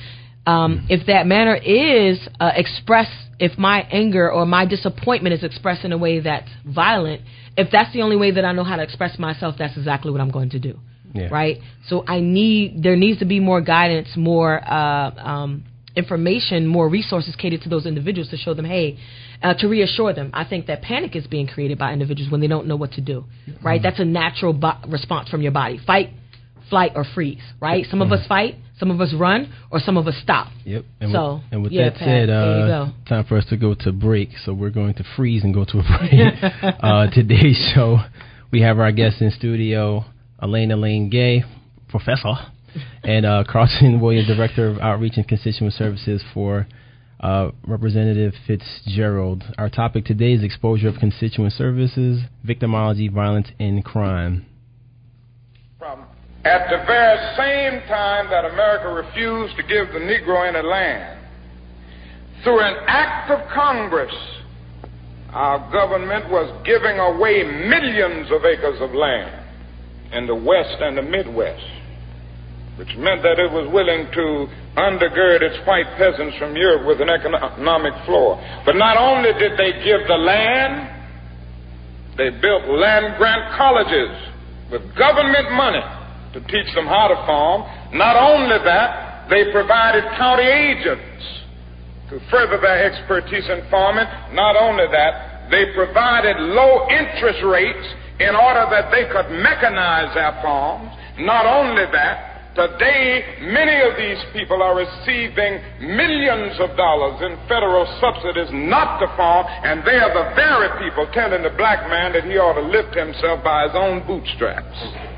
Um, if that manner is uh, expressed, if my anger or my disappointment is expressed in a way that's violent, if that's the only way that I know how to express myself, that's exactly what I'm going to do. Yeah. Right? So I need, there needs to be more guidance, more uh, um, information, more resources catered to those individuals to show them, hey, uh, to reassure them. I think that panic is being created by individuals when they don't know what to do. Right? Mm-hmm. That's a natural bo- response from your body. Fight, flight, or freeze. Right? Some mm-hmm. of us fight, some of us run, or some of us stop. Yep. And so, with, and with yeah, that Pat, said, uh, time for us to go to break. So we're going to freeze and go to a break. uh, today's show, we have our guest in studio, Elaine Elaine Gay, professor, and uh, Carlton Williams, Director of Outreach and Constituent Services for uh, Representative Fitzgerald. Our topic today is exposure of constituent services, victimology, violence, and crime. Problem. At the very same time that America refused to give the Negro any land, through an act of Congress, our government was giving away millions of acres of land in the West and the Midwest, which meant that it was willing to undergird its white peasants from Europe with an economic floor. But not only did they give the land, they built land grant colleges with government money to teach them how to farm. Not only that, they provided county agents to further their expertise in farming. Not only that, they provided low interest rates in order that they could mechanize their farms. Not only that, today many of these people are receiving millions of dollars in federal subsidies not to farm, and they are the very people telling the black man that he ought to lift himself by his own bootstraps.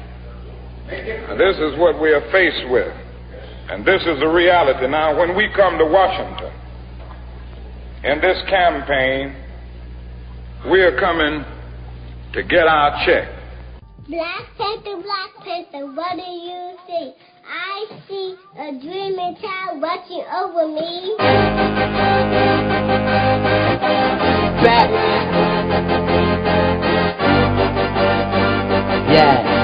Now, this is what we are faced with, and this is the reality. Now, when we come to Washington in this campaign, we are coming to get our check. Black Panther, Black Panther, what do you see? I see a dreaming child watching over me. Back. Yeah.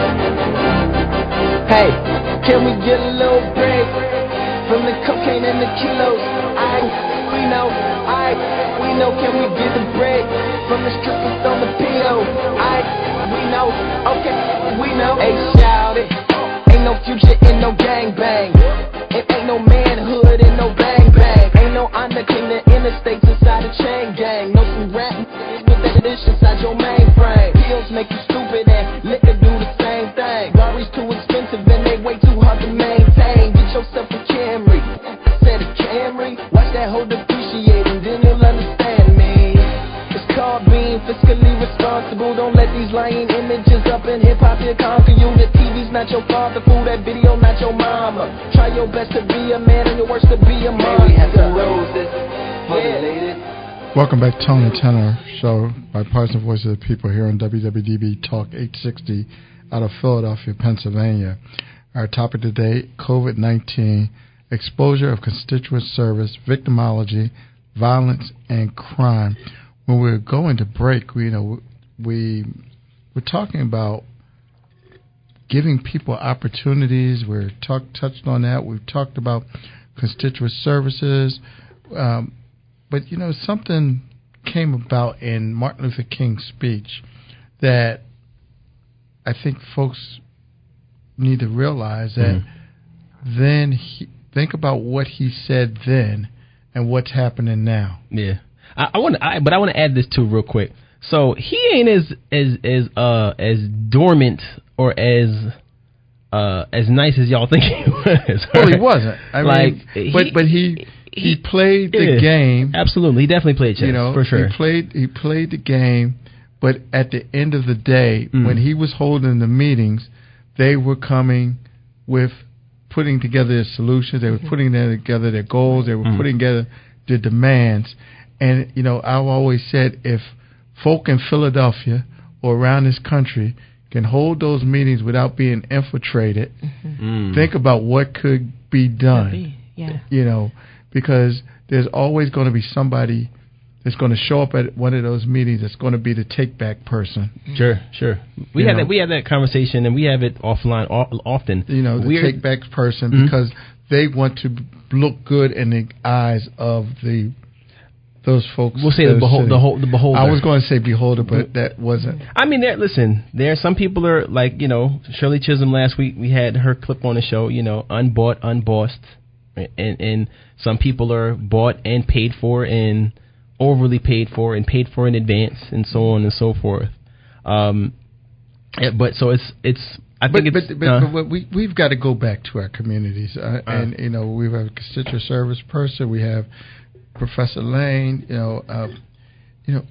Hey, can we get a little break from the cocaine and the kilos? I, we know, I, we know, can we get a break from the strippers on the P O? I, we know, okay, we know. Hey, shout it, ain't no future in no gangbang. It ain't no manhood in no bang bang. Ain't no honor king the interstates inside a chain gang. No some rap with that dish inside your mainframe. Pills make you stupid and liquor do the same thing. Rory's too expensive and they way too hard to maintain. Get yourself a Camry. Said a Camry. Watch that hoe depreciate and then you'll understand me. It's called being fiscally responsible. Don't let these lying images up in hip-hop here conquer you. The T V's not your father, fool. That video not your mama. Try your best to be a man and your worst to be a monster. Maybe have some roses for the ladies. Welcome back to Tone and Tenor Show by Partisan Voice of the People here on W W D B Talk eight sixty out of Philadelphia, Pennsylvania. Our topic today, COVID nineteen, exposure of constituent service, victimology, violence, and crime. When we were going to break, we, you know, we were talking about giving people opportunities. We're talk, touched on that. We've talked about constituent services. Um, but, you know, something came about in Martin Luther King's speech that I think folks need to realize that mm-hmm. then he, think about what he said then and what's happening now. Yeah. I, I want to, but I want to add this too real quick. So he ain't as as as uh as dormant or as uh as nice as y'all think he was. Well, he wasn't. I like, mean, but he, but he he played the yeah, game. Absolutely, he definitely played chess. You know, for sure. He played he played the game, but at the end of the day, mm. when he was holding the meetings, they were coming with putting together their solutions. They were mm-hmm. putting together their goals. They were mm. putting together their demands. And, you know, I've always said if folk in Philadelphia or around this country can hold those meetings without being infiltrated, mm-hmm. mm. think about what could be done. Be. Yeah. You know, because there's always going to be somebody that's going to show up at one of those meetings that's going to be the take-back person. Sure, sure. We you have know, that. We have that conversation, and we have it offline o- often. You know, the We're, take-back person, mm-hmm. because they want to look good in the eyes of the those folks. We'll say the, behold, the, whole, the beholder. I was going to say beholder, but that wasn't. I mean, there. Listen, there. Some people are like, you know, Shirley Chisholm. Last week we had her clip on the show. You know, unbought, unbossed, and and some people are bought and paid for, and overly paid for, and paid for in advance, and so on and so forth. Um, but so it's it's. I think but, it's. But, but, uh, but we we've got to go back to our communities, uh, uh, and you know, we have a constituent service person. We have Professor Lane, you know, uh, you know,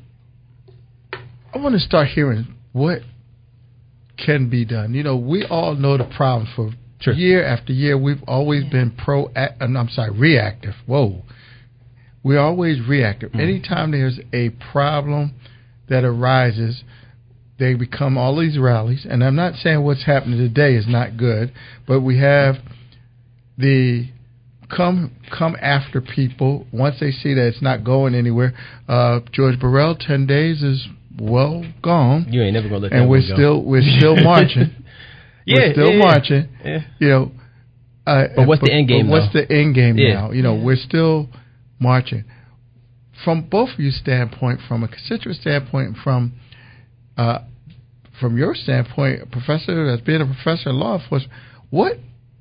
I want to start hearing what can be done. You know, we all know the problem for sure. year after year. We've always yeah. been pro. Uh, I'm sorry, reactive. Whoa, we're always reactive. Mm-hmm. Anytime there's a problem that arises, they become all these rallies. And I'm not saying what's happening today is not good, but we have the Come come after people once they see that it's not going anywhere. Uh, George Burrell, ten days is well gone. You ain't never gonna let that and we're go. still we're still marching. yeah, we're still yeah, marching. Yeah. You know. Uh, but what's but, the end game? But what's though? the end game yeah. now? You know, yeah. we're still marching. From both of your standpoint, from a constituent standpoint, from uh, from your standpoint, professor, as being a professor in law enforcement, what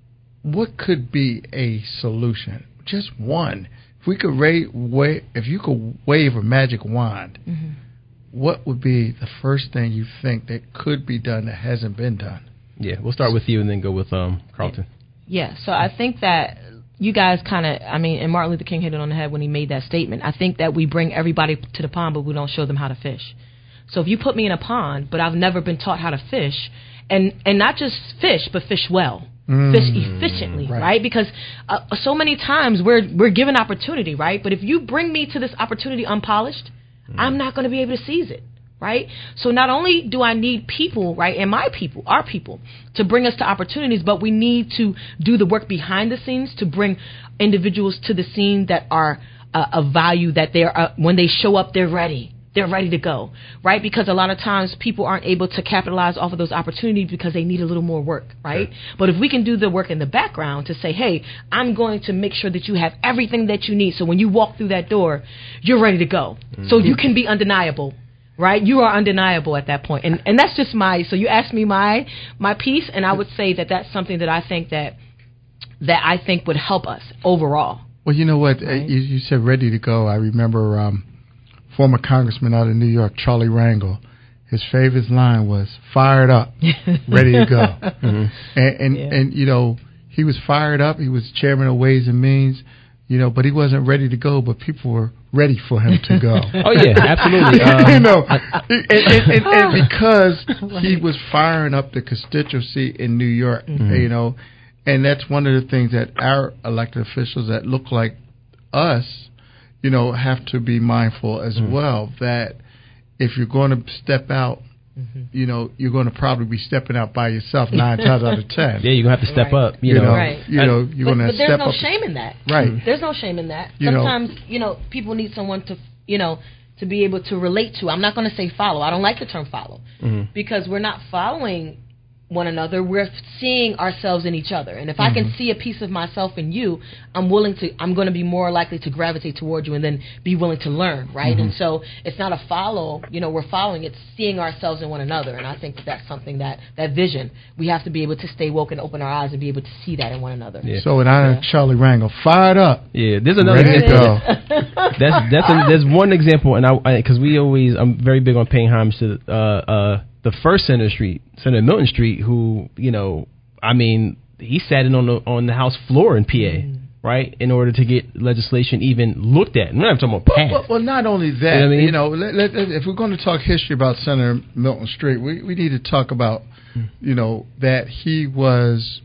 what could be a solution? Just one. If we could ra- wa- if you could wave a magic wand, mm-hmm. what would be the first thing you think that could be done that hasn't been done? Yeah, we'll start with you and then go with um, Carlton. Yeah, so I think that you guys kind of, I mean, and Martin Luther King hit it on the head when he made that statement. I think that we bring everybody to the pond, but we don't show them how to fish. So if you put me in a pond, but I've never been taught how to fish, and, and not just fish, but fish well. Mm, fish efficiently, right? right? Because uh, so many times we're we're given opportunity, right? But if you bring me to this opportunity unpolished, mm. I'm not going to be able to seize it, right? So not only do I need people, right, and my people, our people, to bring us to opportunities, but we need to do the work behind the scenes to bring individuals to the scene that are uh, of value, that they're uh, when they show up, they're ready. They're ready to go, right? Because a lot of times people aren't able to capitalize off of those opportunities because they need a little more work, right? Sure. But if we can do the work in the background to say, hey, I'm going to make sure that you have everything that you need, so when you walk through that door, you're ready to go. Mm-hmm. So you can be undeniable, right? You are undeniable at that point. And and that's just my, so you asked me my my piece, and I would say that that's something that I think that that I think would help us overall. Well, you know what? Right? Uh, you, you said ready to go. I remember um, former congressman out of New York, Charlie Rangel. His favorite line was "fired up, ready to go." Mm-hmm. And and, yeah. and you know, he was fired up. He was chairman of Ways and Means, you know, but he wasn't ready to go. But people were ready for him to go. Oh yeah, absolutely. Um, you know, and, and, and, and because he was firing up the constituency in New York, mm-hmm. you know, and that's one of the things that our elected officials that look like us, you know, have to be mindful as mm-hmm. well, that if you're going to step out, mm-hmm. you know, you're going to probably be stepping out by yourself nine times out of ten. Yeah, you're going to have to step right. up. You, you know, know, right. you know, you're going to step step up. But there's no up. shame in that. Right. There's no shame in that. You Sometimes, know, you know, people need someone to, you know, to be able to relate to. I'm not going to say follow. I don't like the term follow mm-hmm. because we're not following one another. We're seeing ourselves in each other. And if mm-hmm. I can see a piece of myself in you, I'm willing to, I'm going to be more likely to gravitate toward you and then be willing to learn, right? Mm-hmm. And so it's not a follow, you know, we're following, it's seeing ourselves in one another. And I think that that's something that, that vision, we have to be able to stay woke and open our eyes and be able to see that in one another. Yeah. So and I, yeah. Charlie Rangel, fired up. Yeah, there's another example. that's that's a, there's one example, and I, because we always, I'm very big on paying homage to uh, uh, the first Senator Street, Senator Milton Street, who, you know, I mean, he sat in on the on the House floor in P A, mm. right, in order to get legislation even looked at. We're not talking about passed. Well, well, well, not only that, you know, I mean? you know let, let, let, if we're going to talk history about Senator Milton Street, we, we need to talk about, you know, that he was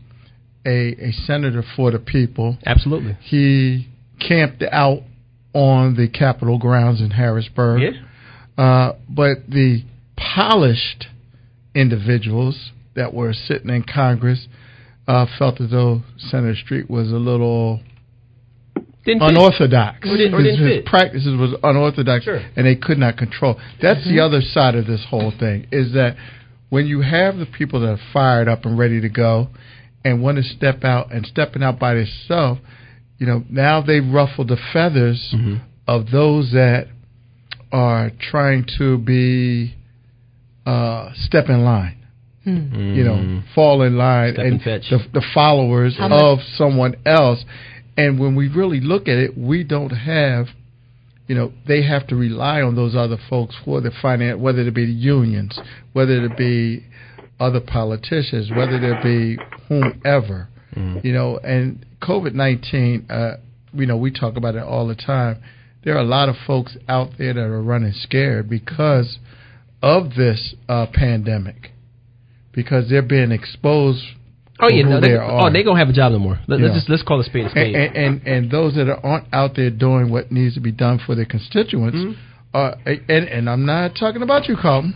a, a senator for the people. Absolutely. He camped out on the Capitol grounds in Harrisburg. Yeah. Uh, but the polished individuals that were sitting in Congress uh, felt as though Senator Street was a little didn't unorthodox. Or didn't, or didn't his, his practices was unorthodox, sure. and they could not control. That's mm-hmm. the other side of this whole thing, is that when you have the people that are fired up and ready to go, and want to step out and stepping out by themselves, you know, now they've ruffled the feathers mm-hmm. of those that are trying to be uh, step in line. Mm-hmm. You know, fall in line step and, and fetch. The, the followers How of much? someone else. And when we really look at it, we don't have, you know, they have to rely on those other folks for the finance, whether it be the unions, whether it be other politicians, whether it be whomever, mm-hmm. you know. And COVID nineteen, uh, you know, we talk about it all the time. There are a lot of folks out there that are running scared because of this uh, pandemic, because they're being exposed. Oh yeah, no, they, they oh they gonna have a job no more. Let, let's just let's call a spade a spade. And and, and and those that aren't out there doing what needs to be done for their constituents, mm-hmm. are, and and I'm not talking about you, Carlton.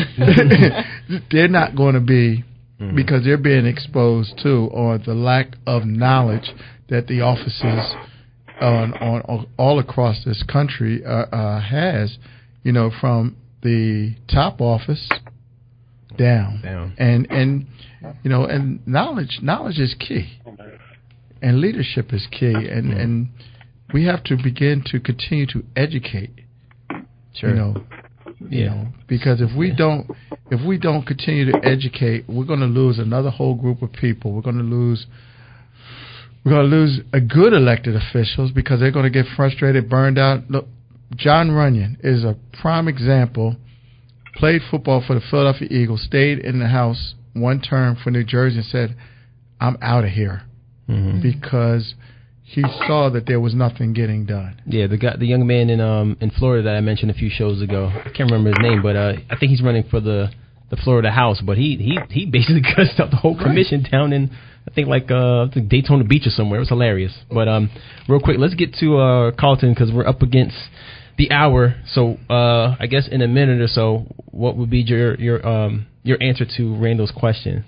They're not going to be mm-hmm. because they're being exposed to or the lack of knowledge that the offices on on, on all across this country uh, uh, has, you know, from the top office down, down, and and. You know, and knowledge knowledge is key, and leadership is key, and, mm-hmm. and we have to begin to continue to educate. Sure. You know, yeah. You know, because if we don't if we don't continue to educate, we're going to lose another whole group of people. We're going to lose we're going to lose a good elected officials because they're going to get frustrated, burned out. Look, John Runyon is a prime example. Played football for the Philadelphia Eagles, stayed in the House one term for New Jersey and said, I'm out of here mm-hmm. because he saw that there was nothing getting done. Yeah, the guy, the young man in um in Florida that I mentioned a few shows ago, I can't remember his name, but uh, I think he's running for the, the Florida House, but he he, he basically cussed out the whole commission right. down in, I think like uh, I think Daytona Beach or somewhere. It was hilarious. But um, real quick, let's get to uh, Carlton because we're up against the hour. So uh, I guess in a minute or so, what would be your your um your answer to Randall's question?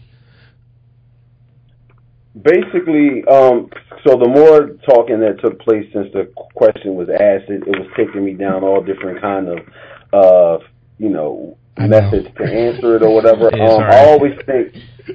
Basically, um, so the more talking that took place since the question was asked, it, it was taking me down all different kind of, uh, you know, methods to answer it or whatever. Yeah, um, I always think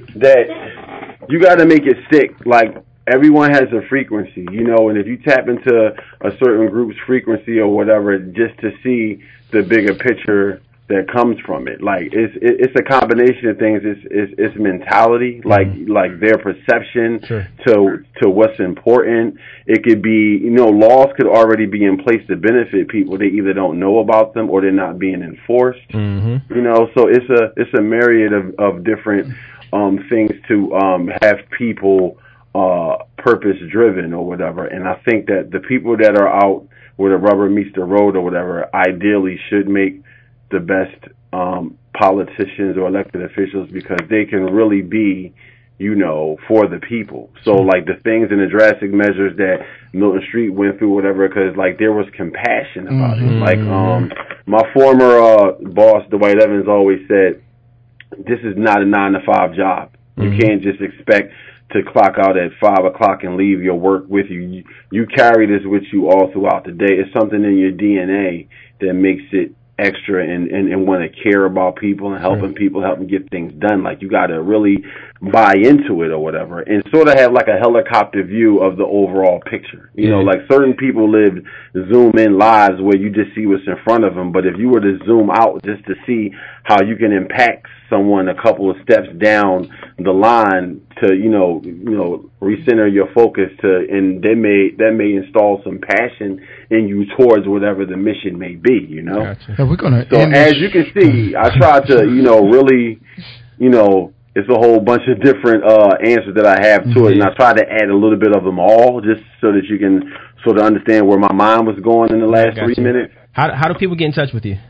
that you got to make it stick. Like, everyone has a frequency, you know, and if you tap into a certain group's frequency or whatever, just to see the bigger picture that comes from it, like it's it's a combination of things. It's it's, it's mentality, like mm-hmm. like their perception sure. to to what's important. It could be, you know, laws could already be in place to benefit people. They either don't know about them or they're not being enforced. Mm-hmm. You know, so it's a it's a myriad of of different um, things to um, have people uh, purpose driven or whatever. And I think that the people that are out where the rubber meets the road or whatever, ideally should make the best um, politicians or elected officials because they can really be, you know, for the people. So, like, the things and the drastic measures that Milton Street went through, whatever, because, like, there was compassion about mm-hmm. it. Like, um, my former uh, boss, Dwight Evans, always said, this is not a nine to five job. Mm-hmm. You can't just expect to clock out at five o'clock and leave your work with you. you. You carry this with you all throughout the day. It's something in your D N A that makes it extra and, and, and want to care about people and helping sure. people, helping get things done. Like, you got to really buy into it or whatever and sort of have like a helicopter view of the overall picture. You yeah. know, like certain people live zoom in lives where you just see what's in front of them. But if you were to zoom out just to see how you can impact someone a couple of steps down the line to, you know, you know, recenter your focus to, and they may, that may install some passion in you towards whatever the mission may be, you know? Gotcha. Yeah, we're gonna so as you can see, I tried to, you know, really, you know, it's a whole bunch of different uh, answers that I have to mm-hmm. it, and I try to add a little bit of them all just so that you can sort of understand where my mind was going in the last three you. minutes. How how do people get in touch with you?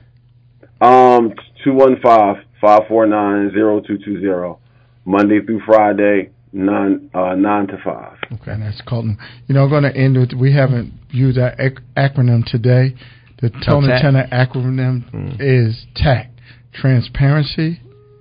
Um, two one five, five four nine, zero two two zero, Monday through Friday, nine uh, nine to five. Okay, that's Carlton. You know, I'm going to end with, we haven't used that ac- acronym today. The Tone and Tenor acronym mm. is TACT: transparency,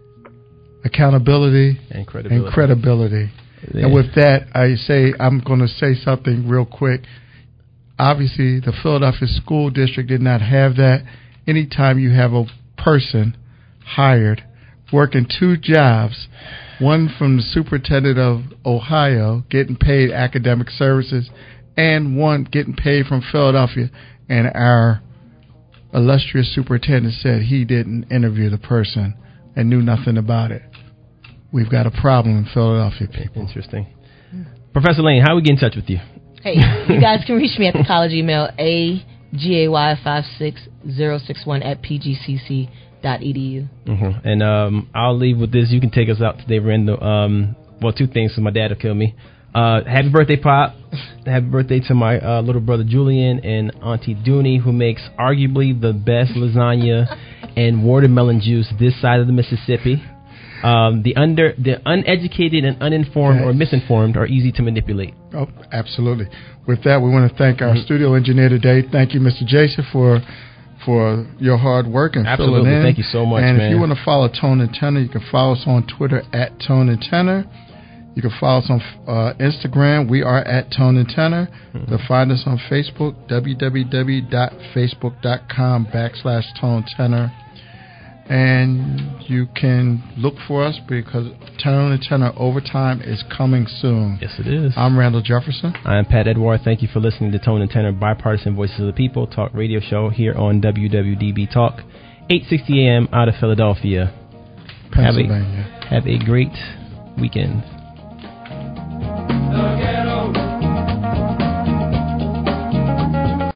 accountability, and credibility. And, credibility. Yeah. And with that, I say, I'm going to say something real quick. Obviously, the Philadelphia School District did not have that. Anytime you have a person hired working two jobs one from the superintendent of Ohio getting paid academic services, and one getting paid from Philadelphia. And our illustrious superintendent said he didn't interview the person and knew nothing about it. We've got a problem in Philadelphia, people. Interesting. Professor Lane, how do we get in touch with you? Hey, you guys can reach me at the college email a g a y five six zero six one at p g c c dot e d u. Mm-hmm. And um, I'll leave with this. You can take us out today, Randall. Um, well, two things, so my dad will kill me. Uh, happy birthday, Pop. Happy birthday to my uh, little brother Julian and Auntie Dooney, who makes arguably the best lasagna and watermelon juice this side of the Mississippi. Um, the under the uneducated and uninformed yes. or misinformed are easy to manipulate. Oh, absolutely. With that, we want to thank our mm-hmm. studio engineer today. Thank you, Mister Jason, for for your hard work and absolutely. filling in. Thank you so much, and man. if you want to follow Tone and Tenor, you can follow us on Twitter at Tone and Tenor. You can follow us on uh, Instagram. We are at Tone and Tenor. Mm-hmm. To find us on Facebook, www.facebook.com backslash Tone Tenor. And you can look for us because Tone and Tenor Overtime is coming soon. Yes, it is. I'm Randall Jefferson. I'm Pat Edward. Thank you for listening to Tone and Tenor, Bipartisan Voices of the People talk radio show here on W W D B Talk, eight sixty a.m. out of Philadelphia. Pennsylvania. Have a, have a great weekend.